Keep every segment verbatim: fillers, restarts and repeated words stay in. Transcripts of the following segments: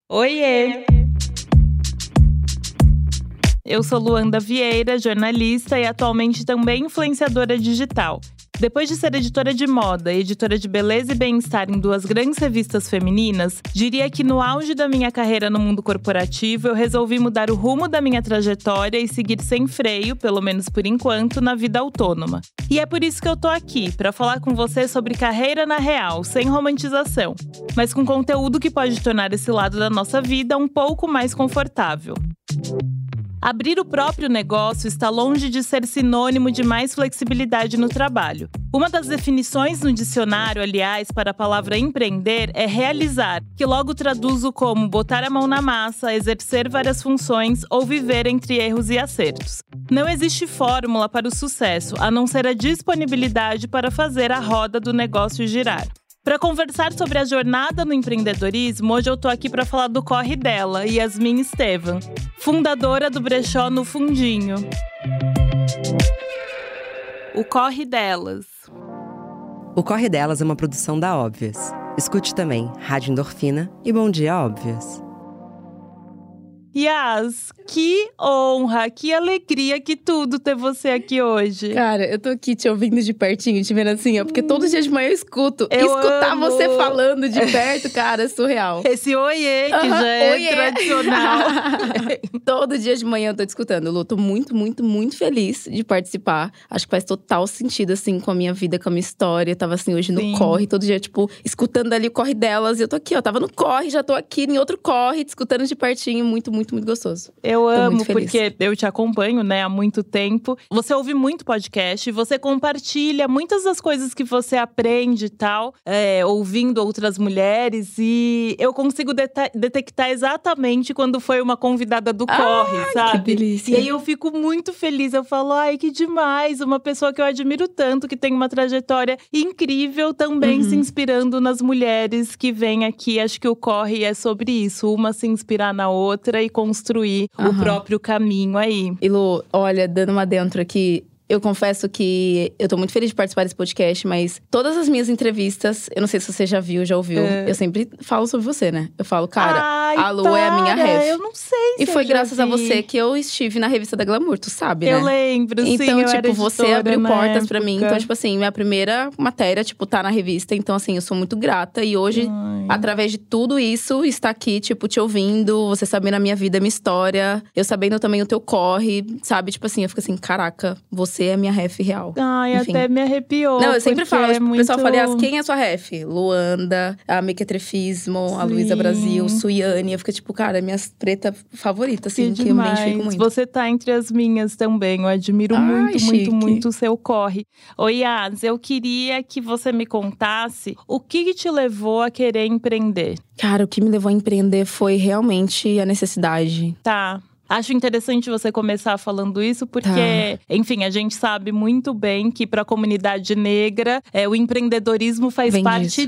Oiê! Eu sou Luanda Vieira, jornalista e atualmente também influenciadora digital. Depois de ser editora de moda e editora de beleza e bem-estar em duas grandes revistas femininas, diria que no auge da minha carreira no mundo corporativo, eu resolvi mudar o rumo da minha trajetória e seguir sem freio, pelo menos por enquanto, na vida autônoma. E é por isso que eu tô aqui, para falar com você sobre carreira na real, sem romantização, mas com conteúdo que pode tornar esse lado da nossa vida um pouco mais confortável. Abrir o próprio negócio está longe de ser sinônimo de mais flexibilidade no trabalho. Uma das definições no dicionário, aliás, para a palavra empreender é realizar, que logo traduzo como botar a mão na massa, exercer várias funções ou viver entre erros e acertos. Não existe fórmula para o sucesso, a não ser a disponibilidade para fazer a roda do negócio girar. Para conversar sobre a jornada no empreendedorismo, hoje eu tô aqui para falar do corre dela, Yasmin Estevam, fundadora do brechó No Fundinho. O Corre Delas. O Corre Delas é uma produção da Óbvias. Escute também Rádio Endorfina e Bom Dia Óbvias. Yas, que honra, que alegria, que tudo ter você aqui hoje. Cara, eu tô aqui te ouvindo de pertinho, te vendo assim, ó, porque todo dia de manhã eu escuto. Eu Escutar amo. você falando de perto, cara, é surreal. Esse oiê, que Uhum, já é oiê. tradicional. Todo dia de manhã eu tô te escutando, Lu. Tô muito, muito, muito feliz de participar. Acho que faz total sentido, assim, com a minha vida, com a minha história. Eu tava, assim, hoje Sim. no corre, todo dia, tipo, escutando ali o corre delas. E eu tô aqui, ó, tava no corre, já tô aqui em outro corre, te escutando de pertinho. Muito, muito, muito gostoso. Eu Tô amo, muito feliz. porque eu te acompanho, né, há muito tempo. Você ouve muito podcast, você compartilha muitas das coisas que você aprende e tal, é, ouvindo outras mulheres. E eu consigo deta- detectar exatamente quando foi uma convidada do Corre, sabe? que delícia. E aí eu fico muito feliz, eu falo, ai, que demais. Uma pessoa que eu admiro tanto, que tem uma trajetória incrível, também Uhum. se inspirando nas mulheres que vêm aqui. Acho que o Corre é sobre isso, uma se inspirar na outra e construir o Aham. próprio caminho aí. E Lu, olha, dando uma dentro aqui, eu confesso que eu tô muito feliz de participar desse podcast, mas todas as minhas entrevistas, eu não sei se você já viu, já ouviu, É. eu sempre falo sobre você, né? Eu falo, cara, Ai, a Lu é a minha para, ref. Eu não sei se E foi eu já graças a vi. você que eu estive na revista da Glamour, tu sabe, Eu né? lembro, sim, Então, eu tipo, era você editora abriu na portas pra mim. época. Então, tipo assim, minha primeira matéria, tipo, tá na revista. Então, assim, eu sou muito grata. E hoje, Ai. através de tudo isso, está aqui, tipo, te ouvindo. Você sabendo a minha vida, a minha história. Eu sabendo também o teu corre, sabe? Tipo assim, eu fico assim, caraca, você é a minha ref real. Ai, Enfim. até me arrepiou. Não, eu sempre porque falo, é tipo, o muito... pessoal fala, "Yas, quem é a sua ref? Luanda, a Mequetrefismo, a Luísa Sim. Brasil, Suiane. Eu fico tipo, cara, minhas preta favorita, assim, Que que, eu me demais. identifico muito. Você tá entre as minhas também. Eu admiro Ai, muito, chique. muito, muito o seu corre. Ô, Yas, eu queria que você me contasse o que, que te levou a querer empreender. Cara, o que me levou a empreender foi realmente a necessidade. Tá. Acho interessante você começar falando isso, porque, enfim, a gente sabe muito bem que para a comunidade negra, é, o empreendedorismo faz Vem parte disso.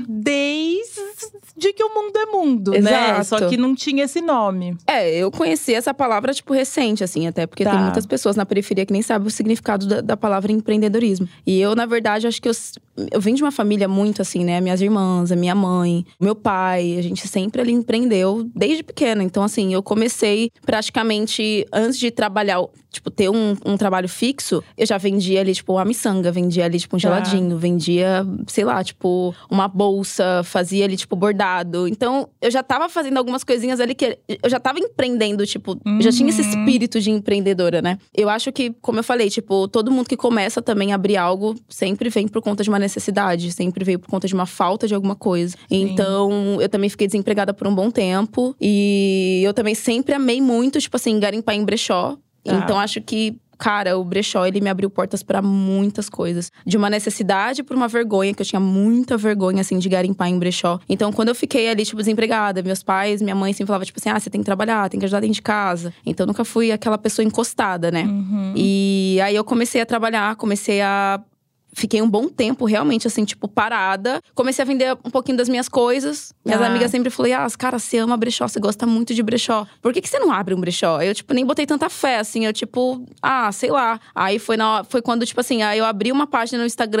desde que o mundo é mundo, né? Exato. Só que não tinha esse nome. É, eu conheci essa palavra, tipo, recente, assim, até porque Tá. tem muitas pessoas na periferia que nem sabem o significado da, da palavra empreendedorismo. E eu, na verdade, acho que eu, eu vim de uma família muito assim, né? Minhas irmãs, a minha mãe, meu pai, a gente sempre ali empreendeu desde pequena. Então, assim, eu comecei praticamente antes de trabalhar, tipo, ter um, um trabalho fixo, eu já vendia ali, tipo, uma miçanga, vendia ali, tipo, um Tá. geladinho, vendia, sei lá, tipo, uma bolsa, fazia ali, tipo, bordado. Então, eu já tava fazendo algumas coisinhas ali que eu já tava empreendendo, tipo, eu já tinha esse Uhum. espírito de empreendedora, né? Eu acho que, como eu falei, tipo, todo mundo que começa também a abrir algo sempre vem por conta de uma necessidade, sempre veio por conta de uma falta de alguma coisa. Então, eu também fiquei desempregada por um bom tempo. E eu também sempre amei muito, tipo assim, garimpar em brechó. Tá. Então, acho que, cara, o brechó, ele me abriu portas pra muitas coisas. De uma necessidade por uma vergonha, que eu tinha muita vergonha, assim, de garimpar em brechó. Então, quando eu fiquei ali, tipo, desempregada, meus pais, minha mãe sempre falava, tipo assim, ah, você tem que trabalhar, tem que ajudar dentro de casa. Então, eu nunca fui aquela pessoa encostada, né? Uhum. E aí, eu comecei a trabalhar, comecei a… Fiquei um bom tempo, realmente, assim, tipo, parada. Comecei a vender um pouquinho das minhas coisas. Minhas Ah. amigas sempre falaram, ah, cara, você ama brechó, você gosta muito de brechó. Por que que você não abre um brechó? Eu, tipo, nem botei tanta fé, assim. Eu, tipo, ah, sei lá. Aí foi, na, foi quando, tipo assim, aí eu abri uma página no Instagram…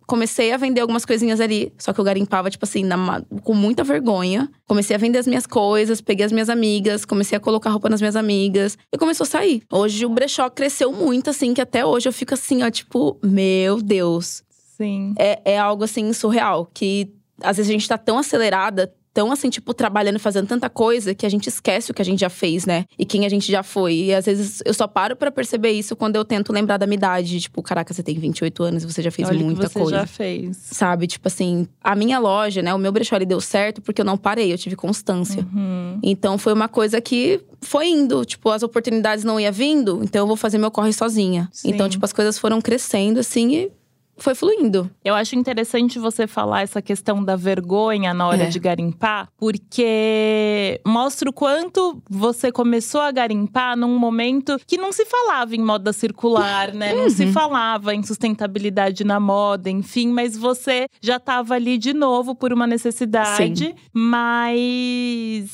comecei a vender algumas coisinhas ali. Só que eu garimpava, tipo assim, na, com muita vergonha. Comecei a vender as minhas coisas, peguei as minhas amigas, comecei a colocar roupa nas minhas amigas. E começou a sair. Hoje o brechó cresceu muito, assim, que até hoje eu fico assim, ó, tipo… Meu Deus. Sim. É, é algo, assim, surreal. Que às vezes a gente tá tão acelerada… Tão assim, tipo, trabalhando, fazendo tanta coisa que a gente esquece o que a gente já fez, né? E quem a gente já foi. E às vezes eu só paro pra perceber isso quando eu tento lembrar da minha idade. Tipo, caraca, você tem vinte e oito anos e você já fez Olha muita que você coisa. já fez. Sabe? Tipo assim, a minha loja, né? O meu brechó, ele deu certo porque eu não parei, eu tive constância. Uhum. Então foi uma coisa que foi indo. Tipo, as oportunidades não iam vindo, então eu vou fazer meu corre sozinha. Sim. Então, tipo, as coisas foram crescendo assim e… foi fluindo. Eu acho interessante você falar essa questão da vergonha na hora É. de garimpar, porque mostra o quanto você começou a garimpar num momento que não se falava em moda circular, né? Não se falava em sustentabilidade na moda, enfim. Mas você já estava ali de novo por uma necessidade. Sim. Mas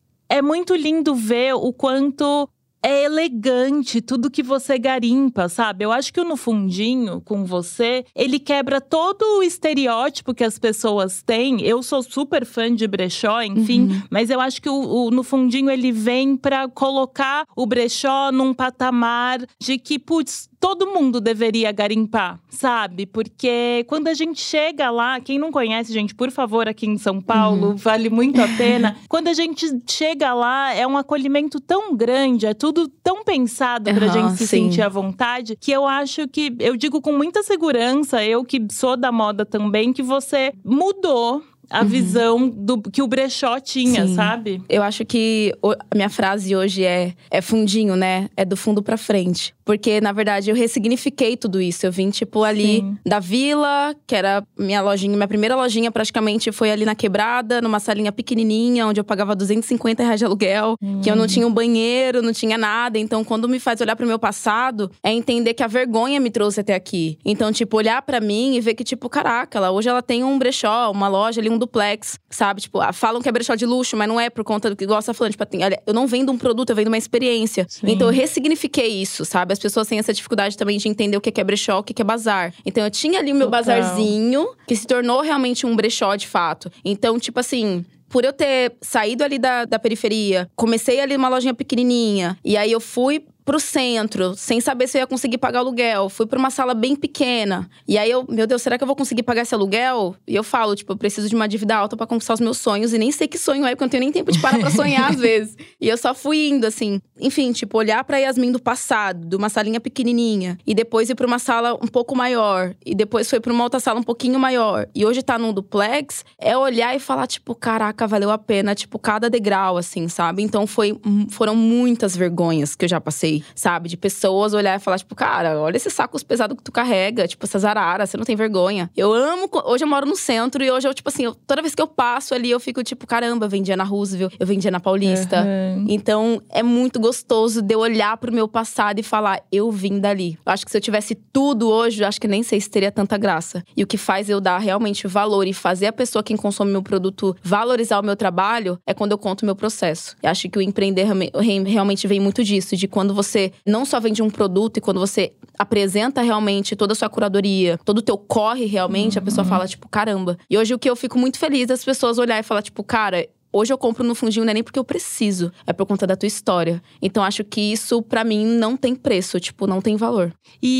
é muito lindo ver o quanto… é elegante tudo que você garimpa, sabe? Eu acho que o No Fundinho, com você, ele quebra todo o estereótipo que as pessoas têm. Eu sou super fã de brechó, enfim. Uhum. Mas eu acho que o, o No Fundinho, ele vem pra colocar o brechó num patamar de que, putz… todo mundo deveria garimpar, sabe? Porque quando a gente chega lá… Quem não conhece, gente, por favor, aqui em São Paulo, uhum. vale muito a pena. Quando a gente chega lá, é um acolhimento tão grande, é tudo tão pensado pra uhum, gente se sim. sentir à vontade, que eu acho que… eu digo com muita segurança, eu que sou da moda também, que você mudou a uhum. visão do que o brechó tinha, sim. sabe? Eu acho que a minha frase hoje é… é fundinho, né? É do fundo pra frente. Porque, na verdade, eu ressignifiquei tudo isso. Eu vim, tipo, ali sim. da Vila, que era minha lojinha. Minha primeira lojinha, praticamente, foi ali na Quebrada. Numa salinha pequenininha, onde eu pagava duzentos e cinquenta reais de aluguel. Hum. Que eu não tinha um banheiro, não tinha nada. Então, quando me faz olhar pro meu passado… é entender que a vergonha me trouxe até aqui. Então, tipo, olhar pra mim e ver que, tipo… caraca, ela, hoje ela tem um brechó, uma loja ali, um duplex, sabe? Tipo, falam que é brechó de luxo, mas não é por conta do que gosta falando. Tipo, eu não vendo um produto, eu vendo uma experiência. Sim. Então, eu ressignifiquei isso, sabe? As pessoas têm essa dificuldade também de entender o que é brechó, o que é bazar. Então, eu tinha ali o meu Total. bazarzinho, que se tornou realmente um brechó de fato. Então, tipo assim… por eu ter saído ali da, da periferia, comecei ali numa lojinha pequenininha. E aí, eu fui pro centro, sem saber se eu ia conseguir pagar aluguel. Fui pra uma sala bem pequena. E aí eu, meu Deus, será que eu vou conseguir pagar esse aluguel? E eu falo, tipo, eu preciso de uma dívida alta pra conquistar os meus sonhos. E nem sei que sonho é, porque eu não tenho nem tempo de parar pra sonhar, às vezes. E eu só fui indo, assim. Enfim, tipo, olhar pra Yasmin do passado, de uma salinha pequenininha. E depois ir pra uma sala um pouco maior. E depois foi pra uma outra sala um pouquinho maior. E hoje tá num duplex, é olhar e falar, tipo, caraca, valeu a pena. Tipo, cada degrau, assim, sabe? Então, foi, foram muitas vergonhas que eu já passei. Sabe? De pessoas olhar e falar, tipo, cara, olha esses sacos pesados que tu carrega. Tipo, essas araras, você não tem vergonha. Eu amo… Hoje eu moro no centro e hoje eu, tipo assim… eu, toda vez que eu passo ali, eu fico tipo, caramba, eu vendia na Roosevelt, eu vendia na Paulista. Uhum. Então, é muito gostoso de eu olhar pro meu passado e falar, eu vim dali. Eu acho que se eu tivesse tudo hoje, eu acho que nem sei se teria tanta graça. E o que faz eu dar realmente valor e fazer a pessoa, quem consome meu produto, valorizar o meu trabalho, é quando eu conto o meu processo. Eu acho que o empreender realmente vem muito disso, de quando você Você não só vende um produto e quando você apresenta realmente toda a sua curadoria, todo o teu corre realmente, uhum. a pessoa fala, tipo, caramba. E hoje o que eu fico muito feliz das pessoas olhar e falar, tipo, cara… hoje eu compro no Fundinho, não é nem porque eu preciso, é por conta da tua história. Então, acho que isso, pra mim, não tem preço, tipo, não tem valor.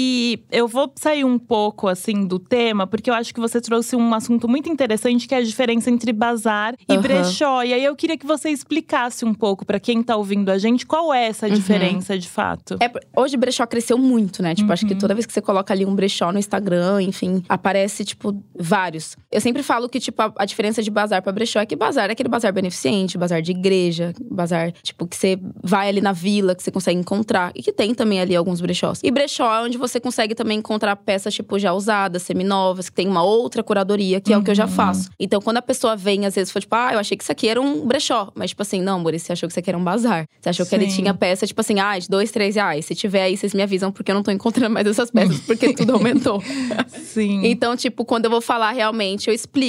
E eu vou sair um pouco, assim, do tema, porque eu acho que você trouxe um assunto muito interessante, que é a diferença entre bazar e uhum. brechó. E aí, eu queria que você explicasse um pouco, pra quem tá ouvindo a gente, qual é essa diferença, uhum. de fato. É, hoje, brechó cresceu muito, né? Tipo, uhum. acho que toda vez que você coloca ali um brechó no Instagram, enfim, aparece, tipo, vários. Eu sempre falo que, tipo, a, a diferença de bazar pra brechó é que bazar é aquele bazar beneficente, bazar de igreja, bazar, tipo, que você vai ali na vila, que você consegue encontrar. E que tem também ali alguns brechós. E brechó é onde você consegue também encontrar peças, tipo, já usadas, seminovas, que tem uma outra curadoria, que é uhum. o que eu já faço. Então, quando a pessoa vem, às vezes, for tipo, ah, eu achei que isso aqui era um brechó. Mas, tipo assim, não, amor, você achou que isso aqui era um bazar. Você achou Sim. que ele tinha peça, tipo assim, ah, de dois, três reais. Se tiver aí, vocês me avisam, porque eu não tô encontrando mais essas peças, porque tudo aumentou. Sim. Então, tipo, quando eu vou falar realmente, eu explico.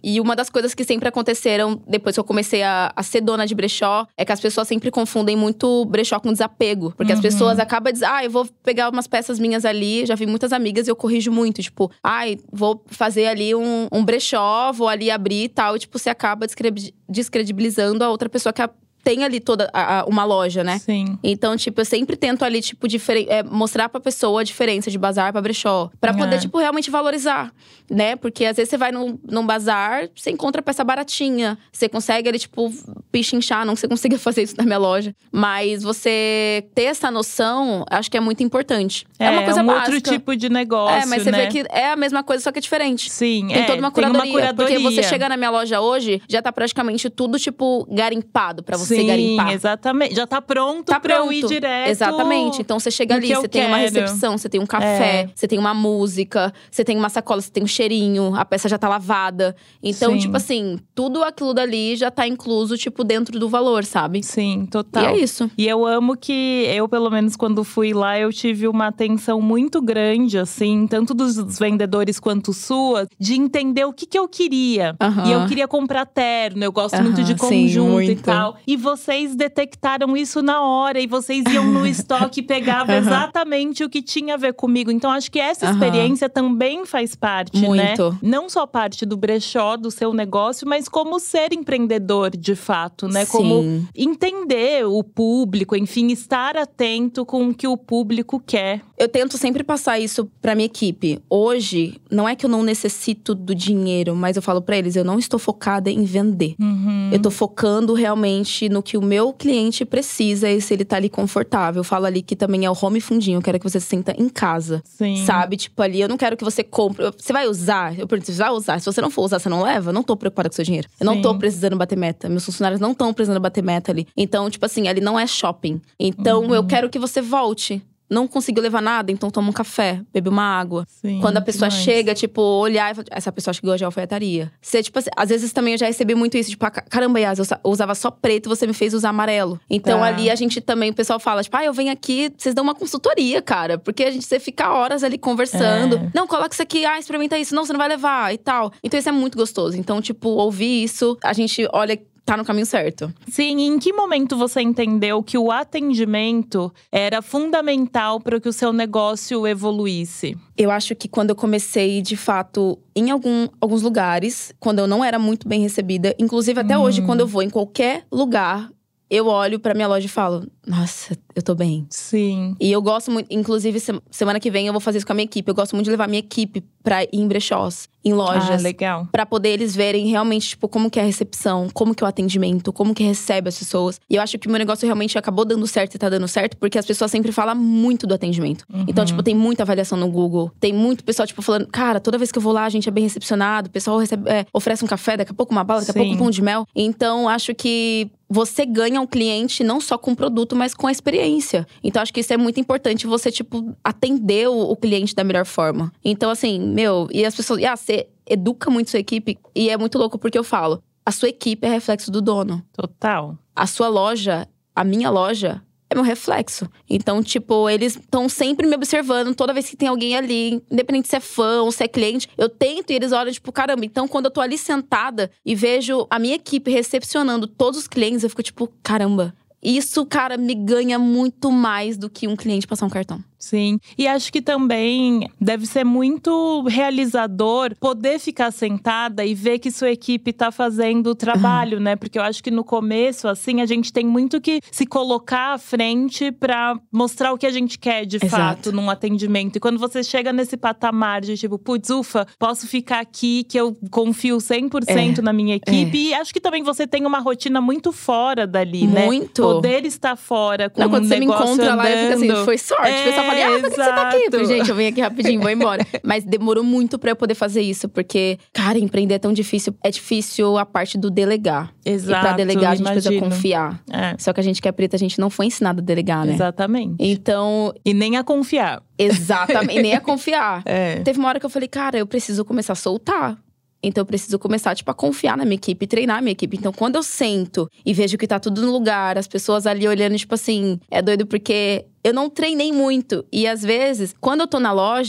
E uma das coisas que sempre aconteceram depois que eu comecei a, a ser dona de brechó é que as pessoas sempre confundem muito brechó com desapego. Porque uhum. as pessoas acabam dizendo, ah, eu vou pegar umas peças minhas ali. Já vi muitas amigas e eu corrijo muito. Tipo, ai, ah, vou fazer ali um, um brechó, vou ali abrir e tal. E tipo, você acaba descredibilizando a outra pessoa que a tem ali toda a, a, uma loja, né? Sim. Então, tipo, eu sempre tento ali, tipo, diferen- é, mostrar pra pessoa a diferença de bazar pra brechó. Pra poder, é. tipo, realmente valorizar, né? Porque às vezes você vai num, num bazar, você encontra peça baratinha. Você consegue ali, tipo, pichinchar. Não que você consiga fazer isso na minha loja. Mas você ter essa noção, acho que é muito importante. É, é uma coisa é um básica. outro tipo de negócio, É, mas você né? vê que é a mesma coisa, só que é diferente. Sim, tem é. toda uma curadoria, tem uma curadoria. Porque você chega na minha loja hoje, já tá praticamente tudo, tipo, garimpado pra você Sim, garimpar. exatamente. Já tá pronto tá pra pronto. eu ir direto. Exatamente. Então você chega ali, você tem quero. uma recepção, você tem um café, é. você tem uma música, você tem uma sacola, você tem um cheirinho, a peça já tá lavada. Então, Sim. tipo assim, tudo aquilo dali já tá incluso, tipo, dentro do valor, sabe? Sim, total. E é isso. E eu amo que eu, pelo menos, quando fui lá, eu tive uma atenção muito grande, assim, tanto dos vendedores quanto sua, de entender o que, que eu queria. Uhum. E eu queria comprar terno, eu gosto uhum, muito de sim, conjunto muito. e tal. E vocês detectaram isso na hora, e vocês iam no estoque e pegavam uhum. exatamente o que tinha a ver comigo. Então, acho que essa experiência uhum. também faz parte, muito. né? Não só parte do brechó, do seu negócio, mas como ser empreendedor, de fato, né? Sim. Como entender o público, enfim, estar atento com o que o público quer. Eu tento sempre passar isso pra minha equipe. Hoje, não é que eu não necessito do dinheiro, mas eu falo pra eles, eu não estou focada em vender. Uhum. Eu tô focando realmente no que o meu cliente precisa e se ele tá ali confortável. Eu falo ali que também é o home fundinho, eu quero que você se sinta em casa. Sim. Sabe? Tipo, ali, eu não quero que você compre. Você vai usar? Eu pergunto, você vai usar? Se você não for usar, você não leva? Eu não tô preocupada com o seu dinheiro. Eu não Sim. tô precisando bater meta. Meus funcionários não estão precisando bater meta ali. Então, tipo assim, ali não é shopping. Então, uhum. eu quero que você volte. Não conseguiu levar nada, então toma um café, bebe uma água. Sim, Quando a pessoa demais. chega, tipo, olhar e falar, essa pessoa chegou de alfaiataria. Você, tipo, às vezes também eu já recebi muito isso, tipo, caramba, Yas, eu usava só preto, você me fez usar amarelo. Então tá. ali a gente também, o pessoal fala, tipo, ah, eu venho aqui, vocês dão uma consultoria, cara. Porque a gente, você fica horas ali conversando. É. Não, coloca isso aqui, ah, experimenta isso. Não, você não vai levar e tal. Então isso é muito gostoso. Então, tipo, ouvir isso, a gente olha… tá no caminho certo. Sim, e em que momento você entendeu que o atendimento era fundamental para que o seu negócio evoluísse? Eu acho que quando eu comecei, de fato, em algum, alguns lugares, quando eu não era muito bem recebida, inclusive até hum. hoje, quando eu vou em qualquer lugar, eu olho pra minha loja e falo, nossa, eu tô bem. Sim. E eu gosto muito, inclusive semana que vem eu vou fazer isso com a minha equipe. Eu gosto muito de levar a minha equipe pra ir em brechós, em lojas. Ah, legal. Pra poder eles verem realmente, tipo, como que é a recepção, como que é o atendimento, como que recebe as pessoas. E eu acho que o meu negócio realmente acabou dando certo e tá dando certo, porque as pessoas sempre falam muito do atendimento. Uhum. Então, tipo, tem muita avaliação no Google. Tem muito pessoal, tipo, falando, cara, toda vez que eu vou lá, a gente é bem recepcionado. O pessoal recebe, é, oferece um café, daqui a pouco uma bala, daqui a pouco um pão de mel. Então, acho que você ganha um cliente não só com o produto, mas com a experiência. Então, acho que isso é muito importante, você, tipo, atender o, o cliente da melhor forma. Então, assim, meu… E as pessoas… Ah, você educa muito sua equipe. E é muito louco porque eu falo… A sua equipe é reflexo do dono. Total. A sua loja, a minha loja… é meu reflexo. Então, tipo, eles estão sempre me observando. Toda vez que tem alguém ali, independente se é fã ou se é cliente, eu tento e eles olham, tipo, caramba. Então, quando eu tô ali sentada e vejo a minha equipe recepcionando todos os clientes, eu fico tipo, caramba. Isso, cara, me ganha muito mais do que um cliente passar um cartão. Sim, e acho que também deve ser muito realizador poder ficar sentada e ver que sua equipe tá fazendo o trabalho, uhum. né? Porque eu acho que no começo, assim, a gente tem muito que se colocar à frente pra mostrar o que a gente quer, de Exato. fato, num atendimento. E quando você chega nesse patamar de tipo, putz, ufa, posso ficar aqui que eu confio cem por cento é. na minha equipe. É. E acho que também você tem uma rotina muito fora dali, muito. né? Muito. Poder estar fora com Não, quando um você me encontra andando. lá, eu fico assim, foi sorte. É, o pessoal fala, ah, por que você tá aqui? Eu falei, gente, eu venho aqui rapidinho, vou embora. Mas demorou muito pra eu poder fazer isso. Porque, cara, empreender é tão difícil. É difícil a parte do delegar. Exato, e pra delegar, a gente imagino. precisa confiar. É. Só que a gente que é preta, a gente não foi ensinado a delegar, né? Exatamente. Então… E nem a confiar. Exatamente, e nem a confiar. É. Teve uma hora que eu falei, cara, eu preciso começar a soltar. Então, eu preciso começar, tipo, a confiar na minha equipe, treinar a minha equipe. Então, quando eu sento e vejo que tá tudo no lugar, as pessoas ali olhando, tipo assim… É doido porque eu não treinei muito. E, às vezes, quando eu tô na loja…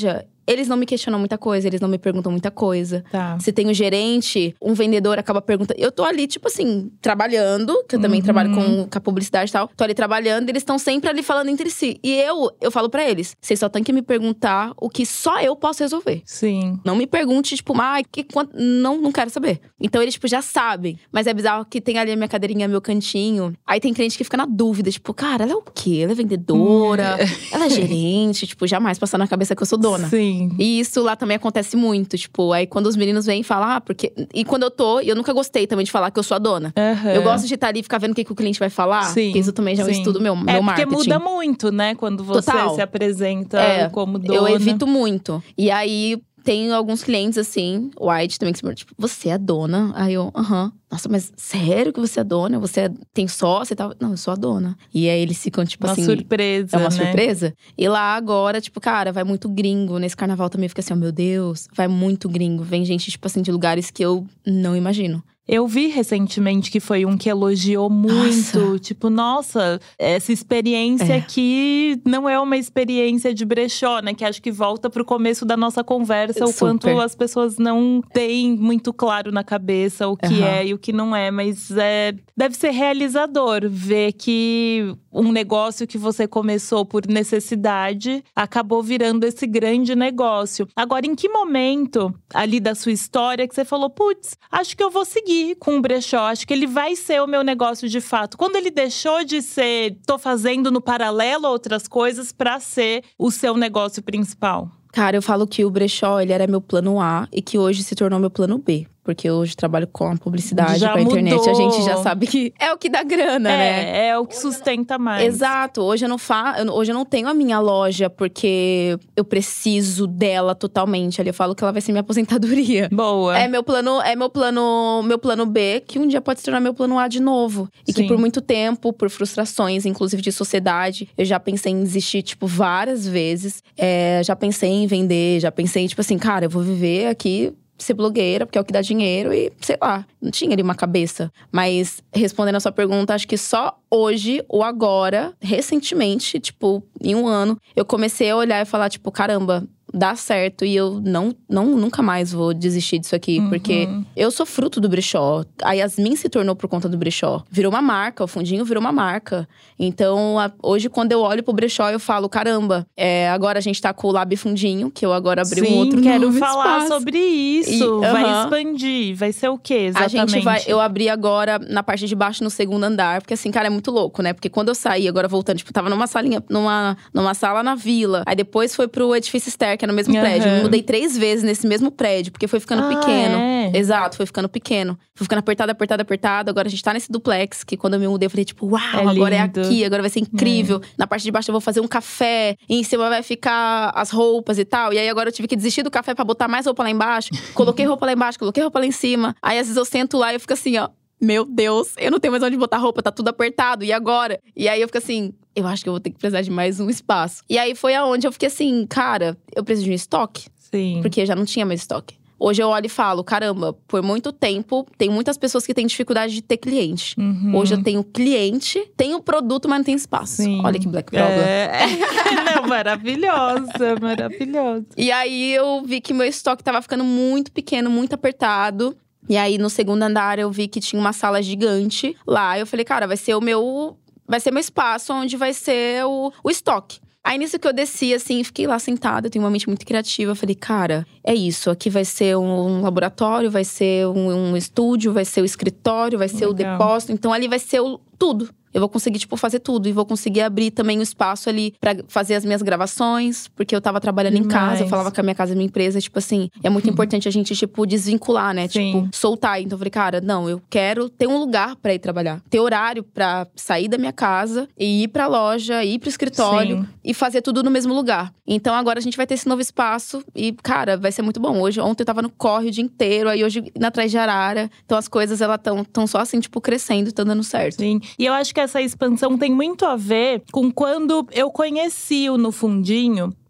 eles não me questionam muita coisa, eles não me perguntam muita coisa. Tá. Se tem um gerente, um vendedor acaba perguntando… Eu tô ali, tipo assim, trabalhando, que eu também uhum. trabalho com, com a publicidade e tal. Tô ali trabalhando, e eles estão sempre ali falando entre si. E eu, eu falo pra eles, vocês só têm que me perguntar o que só eu posso resolver. Sim. Não me pergunte, tipo, ah, que, quanto… não, não quero saber. Então eles, tipo, já sabem. Mas é bizarro que tem ali a minha cadeirinha, meu cantinho. Aí tem cliente que fica na dúvida, tipo, cara, ela é o quê? Ela é vendedora? Ela é gerente? Tipo, jamais passar na cabeça que eu sou dona. Sim. E isso lá também acontece muito, tipo, aí quando os meninos vêm e falam, ah, porque… E quando eu tô, eu nunca gostei também de falar que eu sou a dona. Uhum. Eu gosto de estar ali e ficar vendo o que, que o cliente vai falar. Sim. Porque isso também já é um Sim. estudo meu, meu é, marketing. Porque muda muito, né? Quando você Total. se apresenta é, como dona. Eu evito muito. E aí… Tem alguns clientes, assim, white também, que se tipo, você é dona? Aí eu, aham. Uh-huh. Nossa, mas sério que você é dona? Você é, tem sócio e tal? Não, eu sou a dona. E aí eles ficam, tipo uma assim… Uma surpresa, É uma né? surpresa. E lá agora, tipo, cara, vai muito gringo. Nesse carnaval também fica assim, oh, meu Deus. Vai muito gringo. Vem gente, tipo assim, de lugares que eu não imagino. Eu vi recentemente que foi um que elogiou muito. Nossa. Tipo, nossa, essa experiência é. aqui não é uma experiência de brechó, né? Que acho que volta pro começo da nossa conversa. Super. O quanto as pessoas não têm muito claro na cabeça o que uhum. é e o que não é. Mas é, deve ser realizador ver que um negócio que você começou por necessidade acabou virando esse grande negócio. Agora, em que momento ali da sua história que você falou, putz, acho que eu vou seguir com o brechó, acho que ele vai ser o meu negócio de fato. Quando ele deixou de ser, tô fazendo no paralelo outras coisas pra ser o seu negócio principal? Cara, eu falo que o brechó, ele era meu plano A e que hoje se tornou meu plano B. Porque hoje trabalho com a publicidade, já com a internet. mudou. A gente já sabe que é o que dá grana, é, né? É o que sustenta mais. Exato. Hoje eu não fa... hoje eu não tenho a minha loja porque eu preciso dela totalmente. Ali eu falo que ela vai ser minha aposentadoria. Boa. É meu plano, é meu plano, meu plano B, que um dia pode se tornar meu plano A de novo. E Sim. que por muito tempo, por frustrações, inclusive de sociedade, eu já pensei em desistir, tipo, várias vezes. É, já pensei em vender, já pensei, tipo assim, cara, eu vou viver aqui… ser blogueira, porque é o que dá dinheiro e, sei lá, não tinha ali uma cabeça. Mas, respondendo a sua pergunta, acho que só hoje ou agora, recentemente, tipo, em um ano, eu comecei a olhar e falar, tipo, caramba, dá certo e eu não, não, nunca mais vou desistir disso aqui. Uhum. Porque eu sou fruto do brechó. A Yasmin se tornou por conta do brechó. Virou uma marca, o fundinho virou uma marca. Então, a, hoje, quando eu olho pro brechó, eu falo, caramba, é, agora a gente tá com o Lab Fundinho, que eu agora abri Sim, um outro quero novo falar espaço. sobre isso. E, uh-huh. Vai expandir, vai ser o quê exatamente? A gente vai, eu abri agora na parte de baixo, no segundo andar. Porque assim, cara, é muito louco, né? Porque quando eu saí, agora voltando, tipo, tava numa salinha, numa, numa sala na vila. Aí depois foi pro edifício Ster, que é no mesmo uhum. prédio. Eu mudei três vezes nesse mesmo prédio, porque foi ficando ah, pequeno. É? Exato, foi ficando pequeno. Foi ficando apertado, apertado, apertado. Agora a gente tá nesse duplex, que quando eu me mudei, eu falei, tipo, uau, é agora é lindo. aqui, agora vai ser incrível. É. Na parte de baixo eu vou fazer um café, e em cima vai ficar as roupas e tal. E aí agora eu tive que desistir do café pra botar mais roupa lá embaixo. Coloquei roupa lá embaixo, coloquei roupa lá em cima. Aí às vezes eu sento lá e eu fico assim, ó. Meu Deus, eu não tenho mais onde botar roupa, tá tudo apertado, e agora? E aí eu fico assim, eu acho que eu vou ter que precisar de mais um espaço. E aí foi aonde eu fiquei assim, cara, eu preciso de um estoque. Sim. Porque já não tinha mais estoque. Hoje eu olho e falo, caramba, por muito tempo, tem muitas pessoas que têm dificuldade de ter cliente. Uhum. Hoje eu tenho cliente, tenho produto, mas não tenho espaço. Sim. Olha que black problem. É, não, maravilhosa, maravilhosa. E aí eu vi que meu estoque tava ficando muito pequeno, muito apertado. E aí no segundo andar eu vi que tinha uma sala gigante lá. Eu falei, cara, vai ser o meu… Vai ser meu espaço onde vai ser o, o estoque. Aí nisso que eu desci, assim, fiquei lá sentada. Eu tenho uma mente muito criativa. Eu falei, cara, é isso. Aqui vai ser um, um laboratório, vai ser um, um estúdio, vai ser o escritório, vai ser Legal. O depósito. Então ali vai ser o, tudo. Eu vou conseguir, tipo, fazer tudo. E vou conseguir abrir também o espaço ali pra fazer as minhas gravações. Porque eu tava trabalhando Demais. Em casa. Eu falava que a minha casa é minha empresa. Tipo assim, é muito importante a gente, tipo, desvincular, né? Sim. Tipo, soltar. Então eu falei, cara, não, eu quero ter um lugar pra ir trabalhar. Ter horário pra sair da minha casa e ir pra loja, ir pro escritório. Sim. E fazer tudo no mesmo lugar. Então agora a gente vai ter esse novo espaço. E, cara, vai ser muito bom. Hoje, ontem eu tava no corre o dia inteiro. Aí hoje, na Trás de Arara. Então as coisas, elas tão, tão só assim, tipo, crescendo. Tão dando certo. Sim. E eu acho que essa expansão tem muito a ver com quando eu conheci o No Fundinho.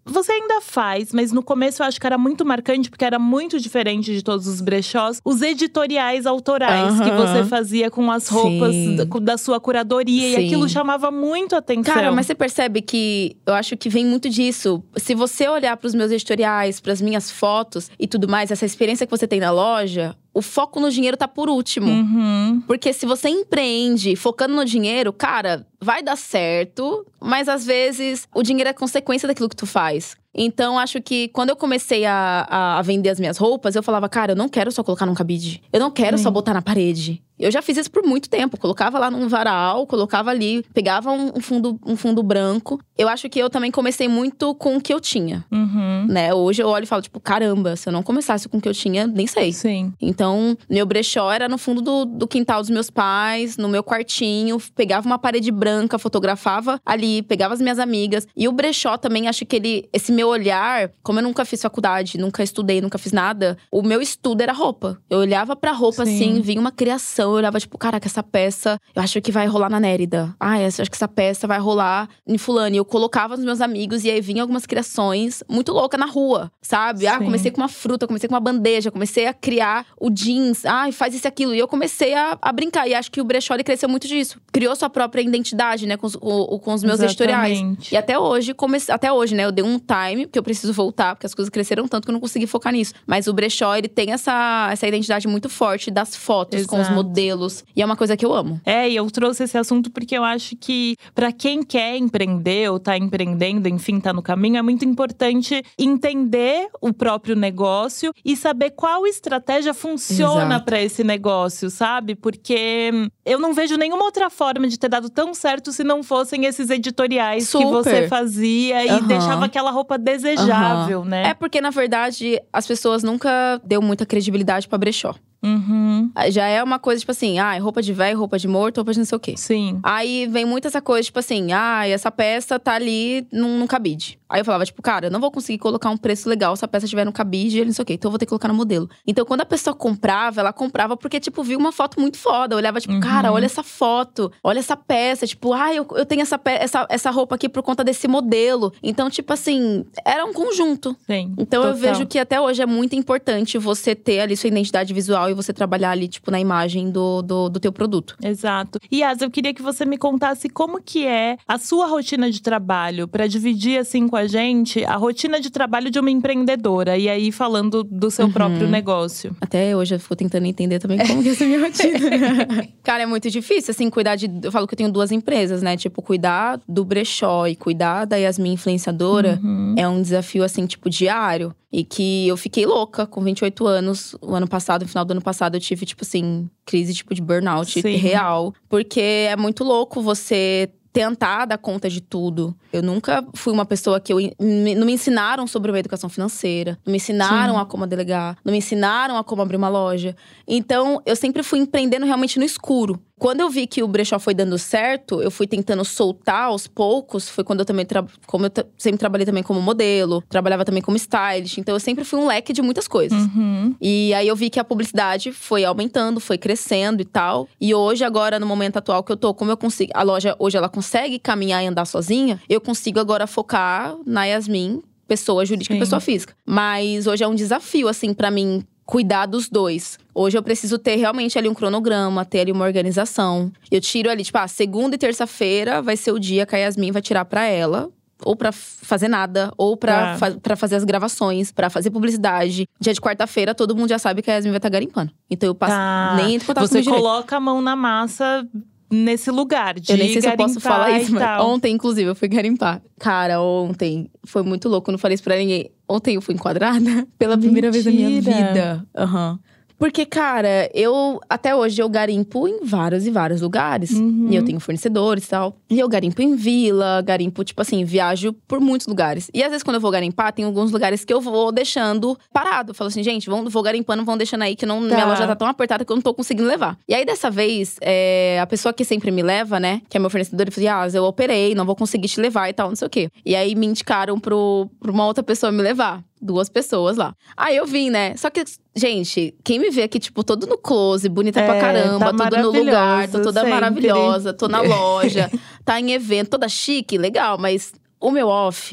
você ainda faz, mas no começo eu acho que era muito marcante, porque era muito diferente de todos os brechós. Os editoriais autorais Uhum. que você fazia com as roupas da, da sua curadoria. Sim. E aquilo chamava muito atenção. Cara, mas você percebe que eu acho que vem muito disso. Se você olhar pros meus editoriais, pras minhas fotos e tudo mais, essa experiência que você tem na loja, o foco no dinheiro tá por último. Uhum. Porque se você empreende focando no dinheiro, cara, vai dar certo. Mas às vezes o dinheiro é consequência daquilo que tu faz. Então, acho que quando eu comecei a, a vender as minhas roupas, eu falava, cara, eu não quero só colocar num cabide. Eu não quero Sim. só botar na parede. Eu já fiz isso por muito tempo. Colocava lá num varal, colocava ali, pegava um, um, fundo, um fundo branco. Eu acho que eu também comecei muito com o que eu tinha. Uhum. Né? Hoje eu olho e falo, tipo, caramba, se eu não começasse com o que eu tinha, nem sei. Sim. Então, meu brechó era no fundo do, do quintal dos meus pais, no meu quartinho. Pegava uma parede branca, fotografava ali, pegava as minhas amigas. E o brechó também, acho que ele… Esse meu olhar, como eu nunca fiz faculdade, nunca estudei, nunca fiz nada. O meu estudo era roupa. Eu olhava pra roupa, Sim. assim, vinha uma criação. Eu olhava, tipo, caraca, essa peça… Eu acho que vai rolar na Nérida. Ah, eu acho que essa peça vai rolar em fulano. E eu colocava nos meus amigos e aí vinha algumas criações muito loucas na rua, sabe? Sim. Ah, comecei com uma fruta, comecei com uma bandeja. Comecei a criar o jeans. Ah, faz isso e aquilo. E eu comecei a, a brincar. E acho que o brechó, ele cresceu muito disso. Criou sua própria identidade, né? Com os, o, com os meus editoriais. E até hoje, comece, até hoje, né? Eu dei um time, porque eu preciso voltar. Porque as coisas cresceram tanto que eu não consegui focar nisso. Mas o brechó, ele tem essa, essa identidade muito forte das fotos, Exato. com os modelos. E é uma coisa que eu amo. É, e eu trouxe esse assunto porque eu acho que pra quem quer empreender ou tá empreendendo, enfim, tá no caminho, é muito importante entender o próprio negócio e saber qual estratégia funciona Exato. pra esse negócio, sabe? Porque eu não vejo nenhuma outra forma de ter dado tão certo se não fossem esses editoriais Super. que você fazia e Uhum. deixava aquela roupa desejável, Uhum. né? É porque, na verdade, as pessoas nunca deu muita credibilidade pra brechó. Uhum. Já é uma coisa, tipo assim, ah, roupa de velho, roupa de morto, roupa de não sei o quê. Sim. Aí vem muito essa coisa, tipo assim, ah, essa peça tá ali num, num cabide. Aí eu falava, tipo, cara, eu não vou conseguir colocar um preço legal se a peça estiver no cabide e não sei o quê. Então eu vou ter que colocar no modelo. Então quando a pessoa comprava, ela comprava porque, tipo, viu uma foto muito foda. Eu olhava, tipo, Uhum. cara, olha essa foto, olha essa peça. Tipo, ah, eu, eu tenho essa, pe- essa, essa roupa aqui por conta desse modelo. Então, tipo assim, era um conjunto. Sim. Então eu Total. vejo que até hoje é muito importante você ter ali sua identidade visual e você trabalhar ali, tipo, na imagem do, do, do teu produto. Exato. E Yas, eu queria que você me contasse como que é a sua rotina de trabalho, pra dividir assim com a gente a rotina de trabalho de uma empreendedora. E aí falando do seu Uhum. próprio negócio. Até hoje eu fico tentando entender também como que é essa minha rotina. Cara, é muito difícil, assim, cuidar de… Eu falo que eu tenho duas empresas, né? Tipo, cuidar do brechó e cuidar da Yasmin influenciadora Uhum. é um desafio, assim, tipo, diário. E que eu fiquei louca com vinte e oito anos. O ano passado, no final do ano passado, eu tive, tipo assim, crise tipo de burnout Sim. real. Porque é muito louco você tentar dar conta de tudo. Eu nunca fui uma pessoa que… eu me- Não me ensinaram sobre uma educação financeira. Não me ensinaram Sim. a como delegar. Não me ensinaram a como abrir uma loja. Então, eu sempre fui empreendendo realmente no escuro. Quando eu vi que o brechó foi dando certo, eu fui tentando soltar aos poucos. Foi quando eu também… Tra... Como eu tra- sempre trabalhei também como modelo. Trabalhava também como stylist. Então, eu sempre fui um leque de muitas coisas. Uhum. E aí, eu vi que a publicidade foi aumentando, foi crescendo e tal. E hoje, agora, no momento atual que eu tô… Como eu consigo… A loja, hoje, ela consegue caminhar e andar sozinha. Eu consigo agora focar na Yasmin, pessoa jurídica Sim. e pessoa física. Mas hoje é um desafio, assim, pra mim… Cuidar dos dois. Hoje eu preciso ter realmente ali um cronograma, ter ali uma organização. Eu tiro ali, tipo, ah, segunda e terça-feira vai ser o dia que a Yasmin vai tirar pra ela. Ou pra fazer nada, ou pra, Tá. fa- pra fazer as gravações, pra fazer publicidade. Dia de quarta-feira, todo mundo já sabe que a Yasmin vai estar garimpando. Então eu passo, Tá. nem entro em contato Você comigo direito. coloca a mão na massa nesse lugar de Eu nem sei se eu posso garimpar falar e isso, mas tal. ontem, inclusive, eu fui garimpar. Cara, ontem foi muito louco, eu não falei isso pra ninguém. Ontem eu fui enquadrada pela primeira vez na minha Mentira. vida. Aham. Porque, cara, eu… Até hoje eu garimpo em vários e vários lugares. Uhum. E eu tenho fornecedores e tal. E eu garimpo em vila, garimpo, tipo assim, viajo por muitos lugares. E às vezes quando eu vou garimpar, tem alguns lugares que eu vou deixando parado. Eu falo assim, gente, vão, vou garimpando, vão deixando aí que não, Tá. minha loja tá tão apertada que eu não tô conseguindo levar. E aí, dessa vez, é, a pessoa que sempre me leva, né, que é meu fornecedor, ele falou, ah, eu operei, não vou conseguir te levar e tal, não sei o quê. E aí me indicaram pro, pra uma outra pessoa me levar. Duas pessoas lá. Aí eu vim, né? Só que, gente, quem me vê aqui, tipo, todo no close, bonita É, pra caramba, tá tudo no lugar, tô toda maravilhosa, maravilhosa, tô na loja, tá em evento, toda chique, legal, mas o meu off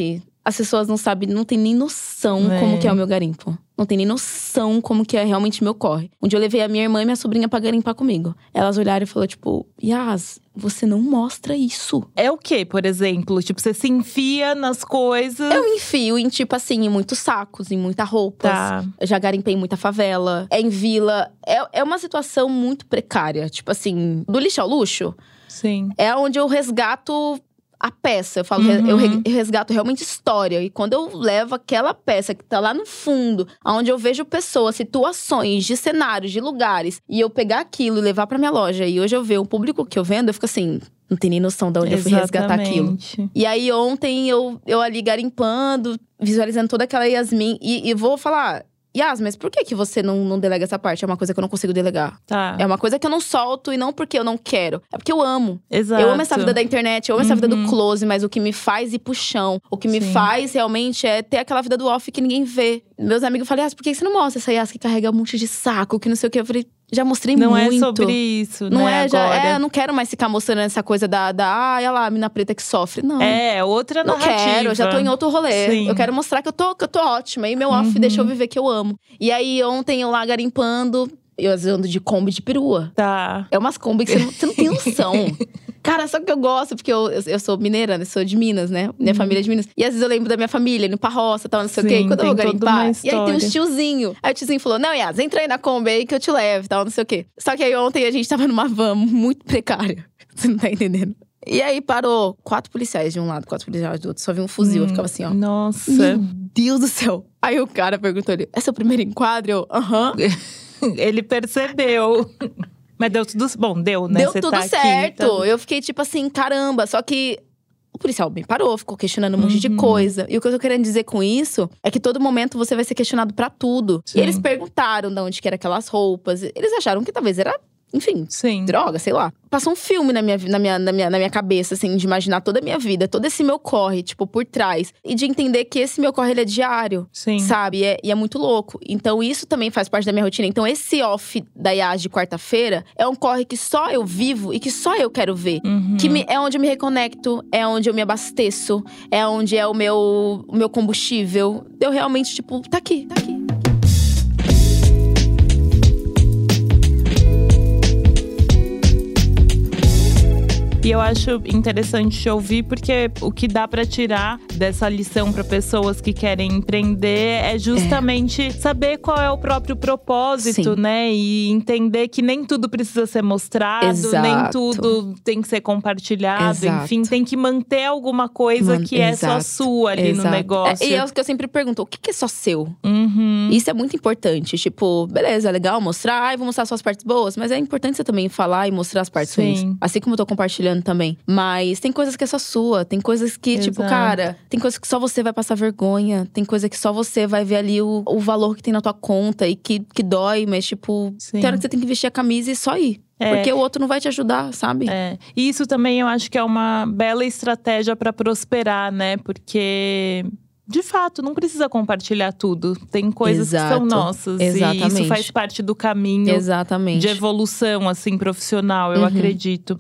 As pessoas não sabem, não tem nem noção É. como que é o meu garimpo. Não tem nem noção como que é realmente meu corre. Um dia eu levei a minha irmã e minha sobrinha pra garimpar comigo. Elas olharam e falaram, tipo… Yas, você não mostra isso. É o quê, por exemplo? Tipo, você se enfia nas coisas… Eu enfio em, tipo assim, em muitos sacos, em muitas roupas. Tá. Eu já garimpei em muita favela. É em vila. É, é uma situação muito precária. Tipo assim, do lixo ao luxo… Sim. É onde eu resgato a peça. Eu falo, Uhum. eu re- resgato realmente história. E quando eu levo aquela peça que tá lá no fundo, onde eu vejo pessoas, situações, de cenários, de lugares, e eu pegar aquilo e levar pra minha loja, e hoje eu ver o público que eu vendo, eu fico assim, não tem nem noção de onde eu fui resgatar aquilo. Exatamente. E aí ontem eu, eu ali garimpando, visualizando toda aquela Yasmin, e, e vou falar… Yas, mas por que, que você não, não delega essa parte? É uma coisa que eu não consigo delegar. Tá. É uma coisa que eu não solto, e não porque eu não quero. É porque eu amo. Exato. Eu amo essa vida da internet, eu amo essa vida do Uhum. close. Mas o que me faz ir pro chão, o que me Sim. faz realmente é ter aquela vida do off que ninguém vê. Meus amigos falam, Yas, por que você não mostra essa Yas que carrega um monte de saco, que não sei o quê? Eu falei, já mostrei Não muito. é sobre isso, Não né, é, já, agora. é, eu não quero mais ficar mostrando essa coisa da… da ah, olha lá, a mina preta que sofre. Não. É, outra Não narrativa. quero, eu já tô em outro rolê. Sim. Eu quero mostrar que eu tô, que eu tô ótima. E meu off Uhum. deixa eu viver que eu amo. E aí, ontem eu lá garimpando, eu às vezes ando de Kombi de perua. Tá. É umas Kombi que você não, você não tem noção. Cara, só que eu gosto, porque eu, eu, eu sou mineira, né? Sou de Minas, né? Minha família é de Minas. E às vezes eu lembro da minha família, indo pra roça, tal, não sei o quê. Sim, E quando eu vou tem toda garimpar, uma e aí tem uns história. tiozinho. Aí o tiozinho falou, não, Yas, entra aí na Kombi aí que eu te levo, tal, não sei o quê. Só que aí ontem a gente tava numa van muito precária. Você não tá entendendo? E aí parou quatro policiais de um lado, quatro policiais do outro. Só vi um fuzil, eu ficava assim, ó. Nossa. Meu Deus do céu. Aí o cara perguntou ali, esse é o primeiro enquadro? Eu, aham. Ele percebeu. Mas deu tudo… Bom, deu, né? Deu Você tudo tá aqui, certo. tá- Eu fiquei tipo assim, caramba. Só que o policial bem parou, ficou questionando um monte de Uhum. coisa. E o que eu tô querendo dizer com isso é que todo momento você vai ser questionado pra tudo. Sim. E eles perguntaram de onde que eram aquelas roupas. Eles acharam que talvez era, enfim, Sim. droga, sei lá. Passou um filme na minha, na, minha, na, minha, na minha cabeça, assim, de imaginar toda a minha vida, todo esse meu corre, tipo, por trás. E de entender que esse meu corre, ele é diário. Sim. Sabe? E é, e é muito louco. Então, isso também faz parte da minha rotina. Então, esse off da Yas de quarta-feira é um corre que só eu vivo e que só eu quero ver. Uhum. Que me- é onde eu me reconecto, é onde eu me abasteço, é onde é o meu, o meu combustível. Eu realmente, tipo, tá aqui, tá aqui. E eu acho interessante te ouvir, porque o que dá pra tirar dessa lição pra pessoas que querem empreender é justamente saber qual é o próprio propósito, Sim. né? E entender que nem tudo precisa ser mostrado, Exato. nem tudo tem que ser compartilhado. Exato. Enfim, tem que manter alguma coisa Man- que é só exato. sua ali no Exato. negócio. É, e é o que eu sempre pergunto, o que, que é só seu? Uhum. Isso é muito importante. Tipo, beleza, é legal mostrar, ai, vou mostrar suas partes boas. Mas é importante você também falar e mostrar as partes Sim. ruins. Assim como eu tô compartilhando também. Mas tem coisas que é só sua. Tem coisas que, tipo, Exato. cara… Tem coisas que só você vai passar vergonha. Tem coisa que só você vai ver ali o, o valor que tem na tua conta. E que, que dói, mas tipo… Sim. Tem hora que você tem que vestir a camisa e só ir. É. Porque o outro não vai te ajudar, sabe? É. E isso também eu acho que é uma bela estratégia pra prosperar, né? Porque, de fato, não precisa compartilhar tudo. Tem coisas que são Exato. nossas. E Exatamente. isso faz parte do caminho Exatamente. de evolução, assim, profissional, eu Uhum. acredito.